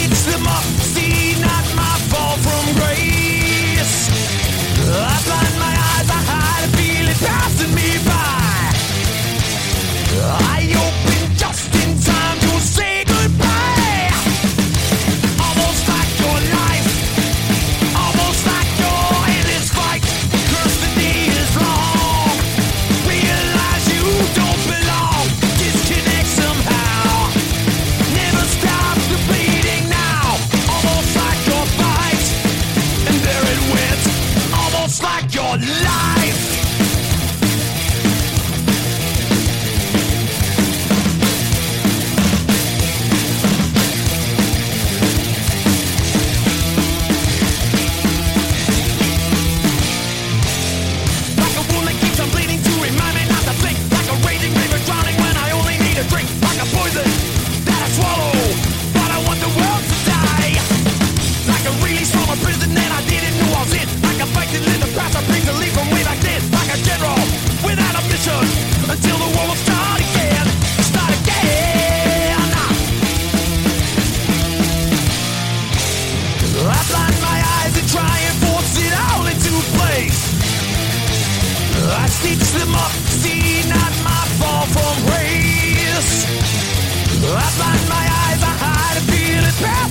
stitch them up, see not my fall from grace. I blind my eyes, I hide a feeling passing me by. I open just in time to say goodbye. Almost like your life, almost like your endless fight. Curse the day is long, realize you don't belong. Disconnect somehow, never stop the bleeding now. Almost like your fight, and there it went. Almost like your life. Like a wound that keeps on bleeding to remind me not to blink. Like a raging river drowning when I only need a drink. Like a poison that I swallow, but I want the world to die. Like a release from a prison that I didn't know I was in. Like a fight that lit the past, I bring the lead from way back then. Like a general without a mission, until the war will start again. Start again. I blind my eyes and try and force it all into place. I stitch them up, see not my fall from grace. I blind my eyes, I hide a feeling.